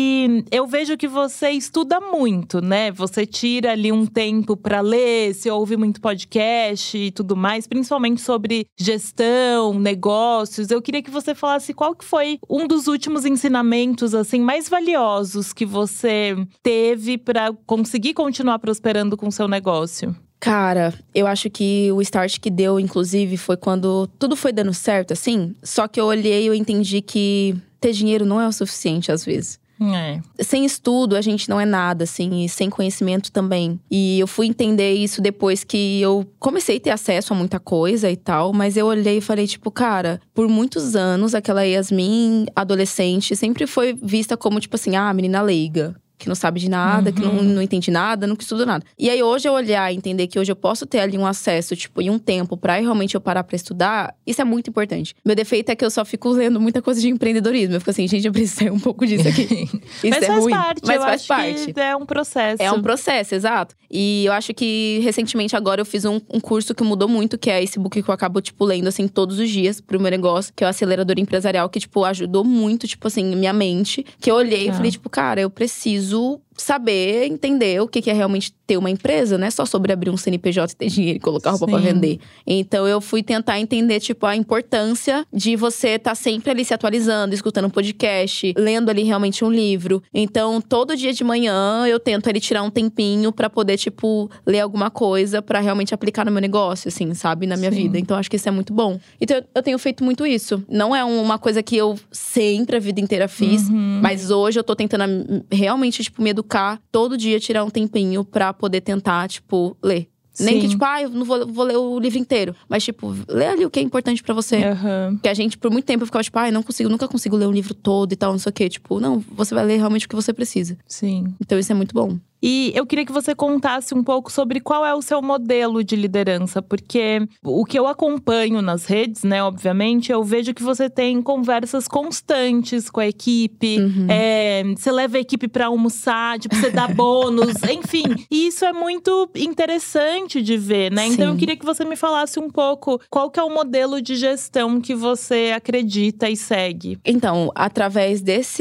E eu vejo que você estuda muito, né? Você tira ali um tempo pra ler, você ouve muito podcast e tudo mais, principalmente sobre gestão, negócios. Eu queria que você falasse qual que foi um dos últimos ensinamentos, assim, mais valiosos que você teve pra conseguir continuar prosperando com o seu negócio. Cara, eu acho que o start que deu, inclusive, foi quando tudo foi dando certo, assim. Só que eu olhei e eu entendi que ter dinheiro não é o suficiente, às vezes. É. Sem estudo, a gente não é nada, assim, e sem conhecimento também. E eu fui entender isso depois que eu comecei a ter acesso a muita coisa e tal. Mas eu olhei e falei, tipo, cara, por muitos anos, aquela Yasmin, adolescente, sempre foi vista como, tipo assim, ah, menina leiga. Que não sabe de nada, Uhum. que não, não entende nada, não estuda nada. E aí, hoje, eu olhar e entender que hoje eu posso ter ali um acesso, tipo, e um tempo pra realmente eu parar pra estudar, isso é muito importante. Meu defeito é que eu só fico lendo muita coisa de empreendedorismo. Eu fico assim, gente, eu preciso ter um pouco disso aqui. Isso Mas é faz ruim. parte, Mas eu faz acho parte. que é um processo. É um processo, exato. E eu acho que, recentemente, agora, eu fiz um, um curso que mudou muito. Que é esse book que eu acabo, tipo, lendo, assim, todos os dias. Pro meu negócio. Que é o Acelerador Empresarial. Que, tipo, ajudou muito, tipo assim, minha mente. Que eu olhei e Tá. falei, tipo, cara, eu preciso… saber, entender o que que é realmente ter uma empresa. Não é só sobre abrir um C N P J e ter dinheiro e colocar roupa Sim. pra vender. Então eu fui tentar entender, tipo, a importância de você estar tá sempre ali se atualizando, escutando um podcast, lendo ali realmente um livro. Então, todo dia de manhã eu tento ali tirar um tempinho pra poder, tipo, ler alguma coisa pra realmente aplicar no meu negócio, assim, sabe? Na minha Sim. vida. Então, acho que isso é muito bom. Então, eu tenho feito muito isso. Não é uma coisa que eu sempre a vida inteira fiz, Uhum. mas hoje eu tô tentando realmente, tipo, me educar todo dia, tirar um tempinho pra poder tentar, tipo, ler. Nem Sim. que, tipo, ah, eu não vou, vou ler o livro inteiro. Mas, tipo, lê ali o que é importante pra você. Uhum. Porque a gente, por muito tempo, eu ficava, tipo, ah, eu não consigo, nunca consigo ler um livro todo e tal, não sei o quê. Tipo, não, você vai ler realmente o que você precisa. Sim. Então, isso é muito bom. E eu queria que você contasse um pouco sobre qual é o seu modelo de liderança. Porque o que eu acompanho nas redes, né, obviamente, eu vejo que você tem conversas constantes com a equipe. Uhum. É, você leva a equipe pra almoçar, tipo, você dá bônus, enfim. E isso é muito interessante de ver, né? Então Sim. eu queria que você me falasse um pouco qual que é o modelo de gestão que você acredita e segue. Então, através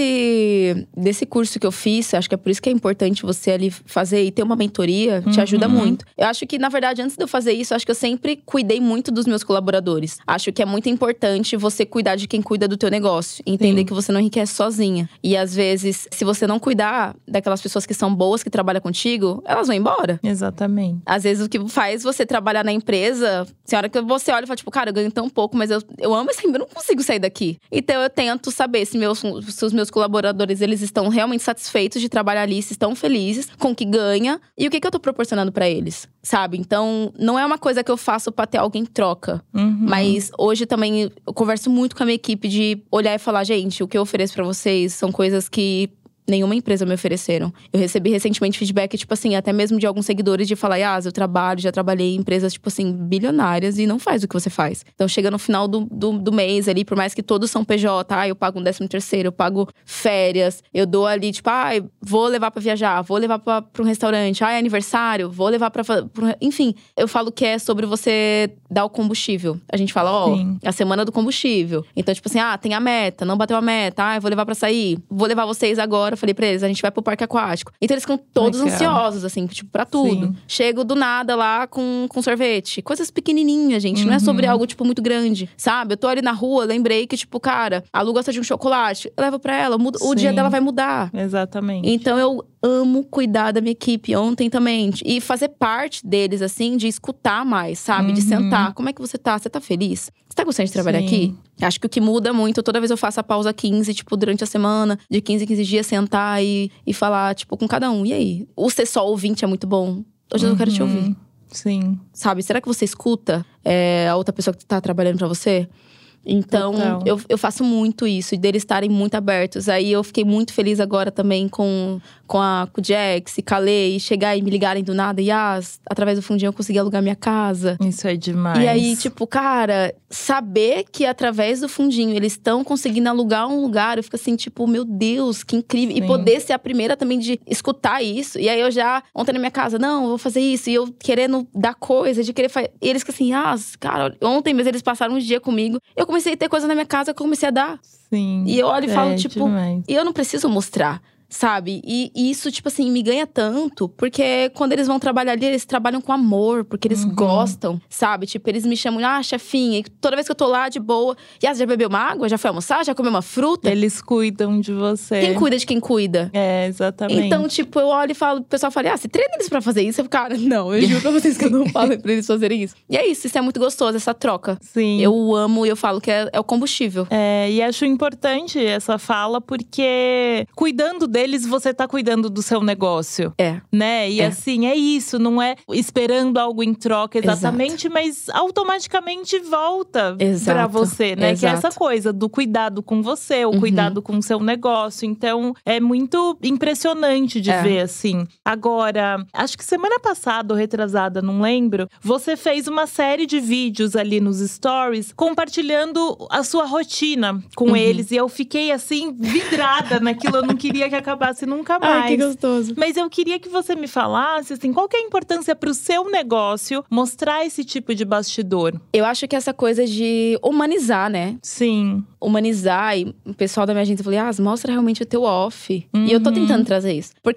desse, desse curso que eu fiz, acho que é por isso que é importante você ali fazer e ter uma mentoria, te ajuda Uhum. muito. Eu acho que, na verdade, antes de eu fazer isso, acho que eu sempre cuidei muito dos meus colaboradores. Acho que é muito importante você cuidar de quem cuida do teu negócio. Entender Sim. que você não enriquece sozinha. E às vezes, se você não cuidar daquelas pessoas que são boas, que trabalham contigo, elas vão embora. Exatamente. Às vezes, o que faz você trabalhar na empresa, tem hora que você olha e fala, tipo, cara, eu ganho tão pouco, mas eu, eu amo essa empresa, eu não consigo sair daqui. Então, eu tento saber se, meus, se os meus colaboradores, eles estão realmente satisfeitos de trabalhar ali, se estão felizes com o que ganha e o que, que eu tô proporcionando pra eles, sabe? Então, não é uma coisa que eu faço pra ter alguém em troca. Uhum. Mas hoje também eu converso muito com a minha equipe de olhar e falar, gente, o que eu ofereço pra vocês são coisas que nenhuma empresa me ofereceram. Eu recebi recentemente feedback, tipo assim, até mesmo de alguns seguidores de falar, Yas, eu trabalho, já trabalhei em empresas, tipo assim, bilionárias e não faz o que você faz. Então, chega no final do, do, do mês ali, por mais que todos são P J, ah, eu pago um décimo terceiro, eu pago férias, eu dou ali, tipo, ah, vou levar pra viajar, vou levar pra, pra um restaurante, ah, é aniversário, vou levar pra, pra… Enfim, eu falo que é sobre você dar o combustível. A gente fala, ó, Sim. a semana do combustível. Então, tipo assim, ah, tem a meta, não bateu a meta, ah, eu vou levar pra sair, vou levar vocês agora. Eu falei pra eles, a gente vai pro parque aquático. Então eles ficam todos Legal. ansiosos, assim, tipo, pra tudo. Sim. Chego do nada lá com, com sorvete. Coisas pequenininhas, gente. Não é sobre Uhum. algo, tipo, muito grande, sabe? Eu tô ali na rua, lembrei que, tipo, cara, a Lu gosta de um chocolate. Eu levo pra ela, mudo, o Sim. dia dela vai mudar. Exatamente. Então eu amo cuidar da minha equipe ontem também. E fazer parte deles, assim, de escutar mais, sabe? De Uhum. sentar. Como é que você tá? Você tá feliz? Você tá gostando de trabalhar Sim. aqui? Acho que o que muda muito, toda vez eu faço a pausa quinze, tipo, durante a semana, de quinze em quinze dias, sentar e, e falar, tipo, com cada um. E aí? O ser só ouvinte é muito bom. Hoje eu quero te Uhum. ouvir. Sim. Sabe? Será que você escuta é, a outra pessoa que tá trabalhando pra você? Então, eu, eu faço muito isso, e deles estarem muito abertos. Aí eu fiquei muito feliz agora também com, com, a, com o Jax e Calê, e chegar e me ligarem do nada. E ah, através do fundinho eu consegui alugar minha casa. Isso é demais. E aí, tipo, cara, saber que através do fundinho eles estão conseguindo alugar um lugar, eu fico assim, tipo, meu Deus, que incrível. Sim. E poder ser a primeira também de escutar isso. E aí eu já, ontem na minha casa, não, eu vou fazer isso. E eu querendo dar coisa, de querer fazer. E eles ficam assim, ah, cara, ontem mesmo eles passaram uns dias comigo. Eu comecei a ter coisa na minha casa que eu comecei a dar. Sim. E eu olho e falo, é tipo, demais. e eu não preciso mostrar. Sabe? E, e isso, tipo assim, me ganha tanto. Porque quando eles vão trabalhar ali, eles trabalham com amor. Porque eles Uhum. gostam, sabe? Tipo, eles me chamam, ah, chefinha. E toda vez que eu tô lá, de boa. E ah, já bebeu uma água? Já foi almoçar? Já comeu uma fruta? Eles cuidam de você. Quem cuida de quem cuida? É, exatamente. Então, tipo, eu olho e falo, o pessoal fala, ah, você treina eles pra fazer isso? Eu fico, cara, não, eu juro pra vocês que eu não falo pra eles fazerem isso. E é isso, isso é muito gostoso, essa troca. Sim. Eu amo e eu falo que é, é o combustível. É, e acho importante essa fala, porque cuidando deles, você tá cuidando do seu negócio. É. Né? E É. assim, é isso. Não é esperando algo em troca exatamente, mas automaticamente volta Exato. pra você, né? Que é Exato. essa coisa do cuidado com você, o Uhum. cuidado com o seu negócio. Então, é muito impressionante de É. ver, assim. Agora, acho que semana passada ou retrasada, não lembro, você fez uma série de vídeos ali nos stories, compartilhando a sua rotina com Uhum. eles. E eu fiquei, assim, vidrada naquilo. Eu não queria que acabasse nunca mais. Ai, que gostoso. Mas eu queria que você me falasse, assim, qual que é a importância pro seu negócio mostrar esse tipo de bastidor? Eu acho que essa coisa de humanizar, né? Sim. Humanizar. E o pessoal da minha agência falou, ah, mostra realmente o teu off. E eu tô Uhum. tentando trazer isso. Porque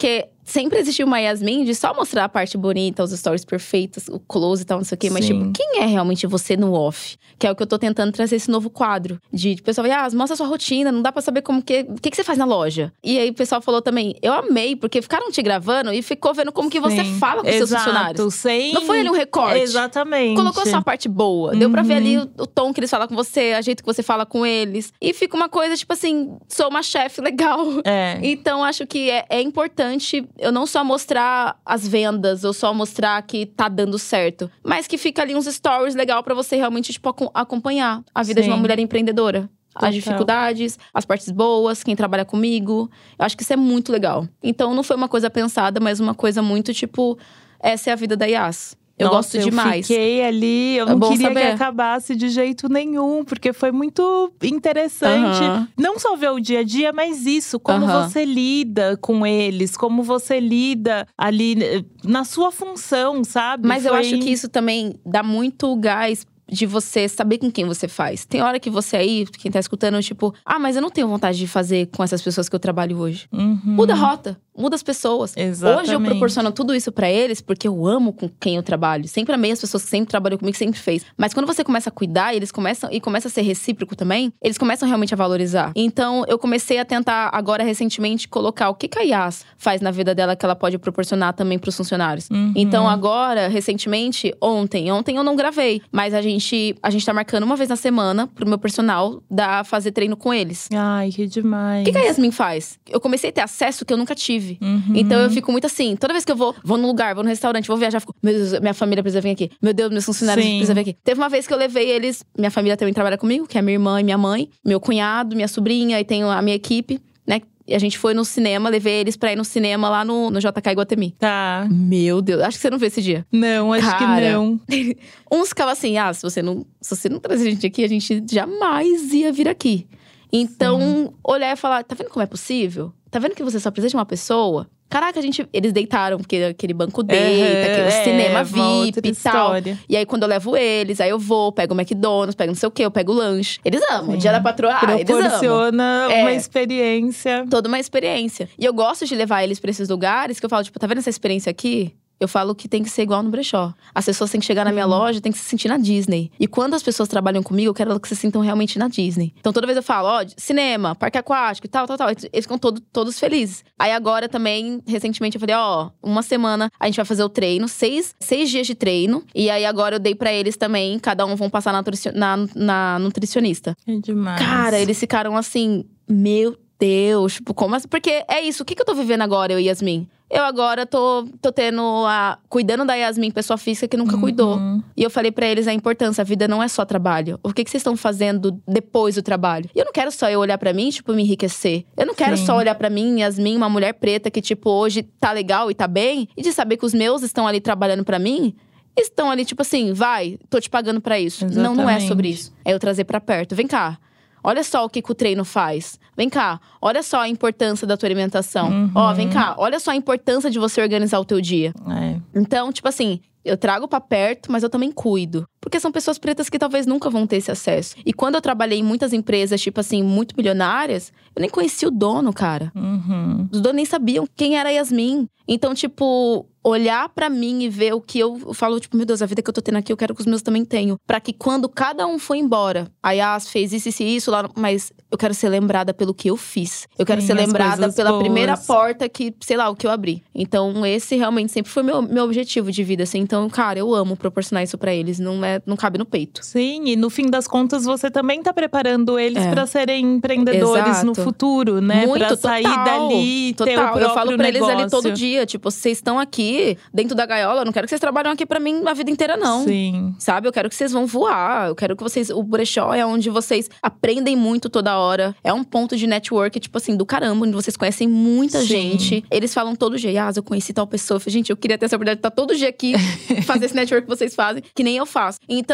sempre existiu uma Yasmin de só mostrar a parte bonita, os stories perfeitos, o close e tal, não sei o quê. Mas, Sim. tipo, quem é realmente você no off? Que é o que eu tô tentando trazer esse novo quadro. De o pessoal vai, ah, mostra a sua rotina, não dá pra saber como que… O que, que você faz na loja? E aí o pessoal falou também, eu amei, porque ficaram te gravando e ficou vendo como que você Sim. fala com os seus Exato, funcionários. sem… Não foi ali um recorte. Exatamente. Colocou só a parte boa. Deu pra ver ali o, o tom que eles falam com você, a jeito que você fala com eles. E fica uma coisa, tipo assim, sou uma chefe legal. É. Então, acho que é, é importante eu não só mostrar as vendas, ou só mostrar que tá dando certo. Mas que fica ali uns stories legal pra você realmente, tipo, ac- acompanhar a vida Sim. de uma mulher empreendedora. Total. As dificuldades, as partes boas, quem trabalha comigo. Eu acho que isso é muito legal. Então, não foi uma coisa pensada, mas uma coisa muito, tipo… Essa é a vida da Yas. Eu Nossa, gosto demais. Eu fiquei ali, eu É não bom queria saber. que acabasse de jeito nenhum, porque foi muito interessante. Aham. Não só ver o dia a dia, mas isso, como Aham. você lida com eles, como você lida ali eh, na sua função, sabe? Mas eu Foi- acho que isso também dá muito gás de você saber com quem você faz. Tem hora que você aí, quem tá escutando, tipo… Ah, mas eu não tenho vontade de fazer com essas pessoas que eu trabalho hoje. Uhum. Muda a rota. Muda as pessoas. Exatamente. Hoje eu proporciono tudo isso pra eles porque eu amo com quem eu trabalho. Sempre amei as pessoas que sempre trabalhou comigo, que sempre fez. Mas quando você começa a cuidar, eles começam… E começa a ser recíproco também, eles começam realmente a valorizar. Então, eu comecei a tentar, agora, recentemente, colocar o que que a Yas faz na vida dela que ela pode proporcionar também pros funcionários. Uhum. Então, agora, recentemente, ontem… Ontem eu não gravei. Mas a gente, a gente tá marcando uma vez na semana pro meu personal dar, fazer treino com eles. Ai, que demais. O que, que a Yasmin faz? Eu comecei a ter acesso que eu nunca tive. Uhum. Então eu fico muito assim, toda vez que eu vou, vou num lugar, vou no restaurante, vou viajar, fico, meu Deus, minha família precisa vir aqui. Meu Deus, meus funcionários Sim. precisam vir aqui. Teve uma vez que eu levei eles, minha família também trabalha comigo, que é minha irmã e minha mãe, meu cunhado, minha sobrinha, e tenho a minha equipe, né? E a gente foi no cinema, levei eles pra ir no cinema lá no, no J K Iguatemi. Tá. Meu Deus, acho que você não viu esse dia. Não, acho Cara. que não. Uns ficavam assim, ah, se você não, se você não trazer a gente aqui, a gente jamais ia vir aqui. Então, Sim. olhar e falar, tá vendo como é possível? Tá vendo que você só precisa de uma pessoa? Caraca, a gente… Eles deitaram, porque aquele banco deita, Uhum, aquele é, cinema uma V I P outra e tal. história. E aí, quando eu levo eles, aí eu vou, pego o McDonald's, pego não sei o quê, eu pego o lanche. Eles amam. Sim. Dia da patroa, ah, eles amam. Proporciona É. uma experiência. Toda uma experiência. E eu gosto de levar eles pra esses lugares, que eu falo, tipo, tá vendo essa experiência aqui? Eu falo que tem que ser igual no brechó. As pessoas têm que chegar na minha loja, tem que se sentir na Disney. E quando as pessoas trabalham comigo, eu quero que se sintam realmente na Disney. Então toda vez eu falo, ó, cinema, parque aquático e tal, tal, tal. Eles ficam todo, todos felizes. Aí agora também, recentemente, eu falei, ó, uma semana a gente vai fazer o treino, seis, seis dias de treino. E aí agora eu dei pra eles também, cada um vão passar na, nutrici- na, na nutricionista. É demais. Cara, eles ficaram assim, meu Deus, tipo, como assim? Porque é isso, o que, que eu tô vivendo agora, eu e Yasmin? Eu agora tô, tô tendo a… Cuidando da Yasmin, pessoa física que nunca Uhum. cuidou. E eu falei pra eles a importância, a vida não é só trabalho. O que, que vocês estão fazendo depois do trabalho? E eu não quero só eu olhar pra mim, tipo, me enriquecer. Eu não quero Sim. só olhar pra mim, Yasmin, uma mulher preta que, tipo, hoje tá legal e tá bem. E de saber que os meus estão ali trabalhando pra mim. Estão ali, tipo assim, vai, tô te pagando pra isso. Não, não é Exatamente. sobre isso. É eu trazer pra perto. Vem cá. Olha só o que, que o treino faz. Vem cá, olha só a importância da tua alimentação. Uhum. Ó, vem cá, olha só a importância de você organizar o teu dia. É. Então, tipo assim, eu trago pra perto, mas eu também cuido. Porque são pessoas pretas que talvez nunca vão ter esse acesso. E quando eu trabalhei em muitas empresas, tipo assim, muito milionárias, eu nem conhecia o dono, cara. Uhum. Os donos nem sabiam quem era a Yasmin. Então, tipo, olhar pra mim e ver o que eu, eu falo, tipo, meu Deus, a vida que eu tô tendo aqui, eu quero que os meus também tenham. Pra que quando cada um for embora, a Yas fez isso, isso e isso, lá, mas eu quero ser lembrada pelo que eu fiz. Eu quero Sim, ser as lembrada coisas pela boas. primeira porta que, sei lá, o que eu abri. Então, esse realmente sempre foi meu, meu objetivo de vida, assim. Então, cara, eu amo proporcionar isso pra eles. Não, é, não cabe no peito. Sim, e no fim das contas você também tá preparando eles É. pra serem empreendedores Exato. no futuro, né? Muito, pra sair total, dali e ter o total. próprio Eu falo pra eles ali negócio. todo dia, tipo, vocês estão aqui dentro da gaiola, eu não quero que vocês trabalhem aqui pra mim a vida inteira, não. Sim. Sabe? Eu quero que vocês vão voar. Eu quero que vocês… O brechó é onde vocês aprendem muito toda hora. É um ponto de network, tipo assim, do caramba, onde vocês conhecem muita Sim. gente. Eles falam todo dia, ah, eu conheci tal pessoa. Eu falei, gente, eu queria ter essa oportunidade de estar todo dia aqui, fazer esse network que vocês fazem, que nem eu faço. Então…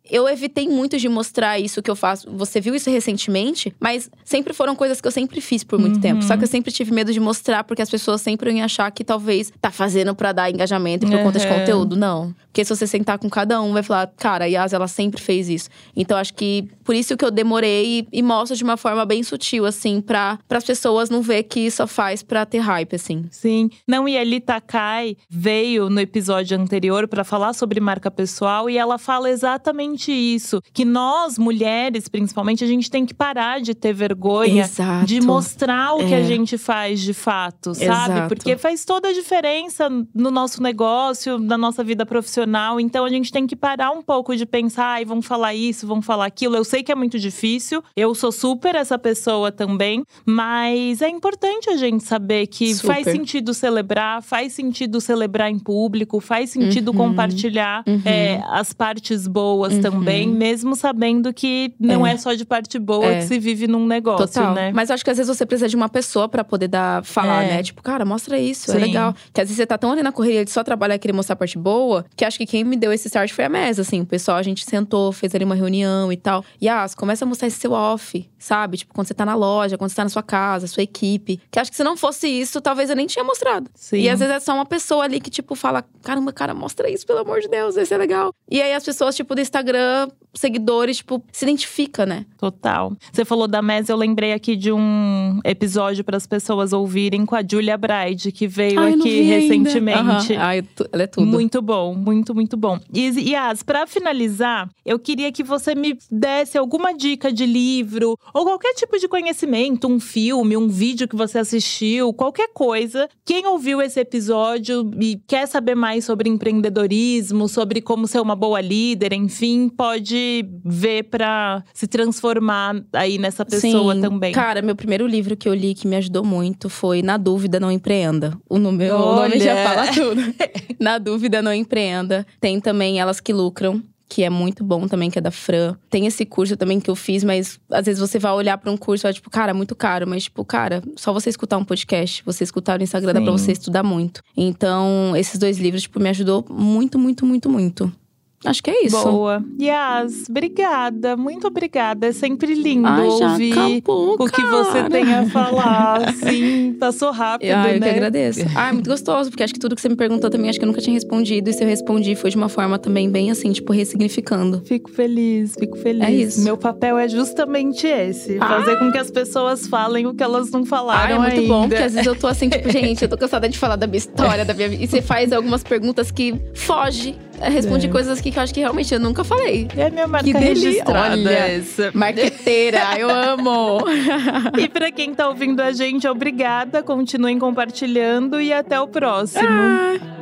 eu evitei muito de mostrar isso que eu faço. Você viu isso recentemente, mas sempre foram coisas que eu sempre fiz por muito uhum. tempo. Só que eu sempre tive medo de mostrar, porque as pessoas sempre iam achar que talvez tá fazendo pra dar engajamento e por uhum. conta de conteúdo. Não. Porque se você sentar com cada um, vai falar, cara, a Yas, ela sempre fez isso. Então, acho que por isso que eu demorei e, e mostro de uma forma bem sutil, assim, pra as pessoas não ver que só faz pra ter hype, assim. Sim. Não, e a Eli Takai veio no episódio anterior pra falar sobre marca pessoal e ela fala exatamente isso. Que nós, mulheres, principalmente, a gente tem que parar de ter vergonha Exato. de mostrar o é. que a gente faz de fato, sabe? Exato. Porque faz toda a diferença no nosso negócio, na nossa vida profissional. Então, a gente tem que parar um pouco de pensar, ai, vão falar isso, vão falar aquilo. Eu sei que é muito difícil, eu sou super essa pessoa também, mas é importante a gente saber que super. faz sentido celebrar, faz sentido celebrar em público, faz sentido uhum. compartilhar uhum. é, as partes boas uhum. também, mesmo sabendo que não é, é só de parte boa é. que se vive num negócio, Total. né? Mas eu acho que às vezes você precisa de uma pessoa pra poder dar, falar, é. né? Tipo, cara, mostra isso, Sim. é legal. Que às vezes você tá tão ali na correria de só trabalhar e querer mostrar a parte boa, que acho que quem me deu esse start foi a Mesa, assim. O pessoal, a gente sentou, fez ali uma reunião e tal. E ah, começa a mostrar esse seu off, sabe? Tipo, quando você tá na loja, quando você tá na sua casa, sua equipe. Que acho que se não fosse isso, talvez eu nem tinha mostrado. Sim. E às vezes é só uma pessoa ali que, tipo, fala, caramba, cara, mostra isso, pelo amor de Deus, vai ser legal. E aí as pessoas, tipo, do Instagram, seguidores, tipo, se identifica, né? Total. Você falou da Mesa, eu lembrei aqui de um episódio para as pessoas ouvirem com a Julia Bride, que veio Ai, aqui recentemente. Uhum. Ai, ela é tudo. Muito bom, muito, muito bom. E, Yas, pra finalizar, eu queria que você me desse alguma dica de livro ou qualquer tipo de conhecimento, um filme, um vídeo que você assistiu, qualquer coisa. Quem ouviu esse episódio e quer saber mais sobre empreendedorismo, sobre como ser uma boa líder, enfim, pode ver pra se transformar aí nessa pessoa Sim. também. Cara, meu primeiro livro que eu li que me ajudou muito foi Na Dúvida, Não Empreenda. O nome, o nome já fala tudo. Na Dúvida, Não Empreenda. Tem também Elas que Lucram, que é muito bom também, que é da Fran. Tem esse curso também que eu fiz, mas às vezes você vai olhar pra um curso e vai tipo, cara, muito caro. Mas tipo, cara, só você escutar um podcast, você escutar no Instagram, Sim. dá pra você estudar muito. Então, esses dois livros, tipo, me ajudou muito, muito, muito, muito. Acho que é isso. Boa. Yas, obrigada. Muito obrigada. É sempre lindo Ai, já ouvir acabou, o que cara. você tem a falar. Sim, passou rápido, Ai, né? eu que agradeço. Ah, é muito gostoso, porque acho que tudo que você me perguntou também, acho que eu nunca tinha respondido. E se eu respondi, foi de uma forma também bem assim, tipo, ressignificando. Fico feliz, fico feliz. É isso. Meu papel é justamente esse. Ah. Fazer com que as pessoas falem o que elas não falaram Ah, é muito ainda. bom, porque às vezes eu tô assim, tipo, gente, eu tô cansada de falar da minha história, da minha vida. E você faz algumas perguntas que foge. Responde é. coisas aqui que eu acho que realmente eu nunca falei. É a minha marca que delícia. registrada. Olha, essa. marqueteira, eu amo. E pra quem tá ouvindo a gente, obrigada. Continuem compartilhando e até o próximo. Ah.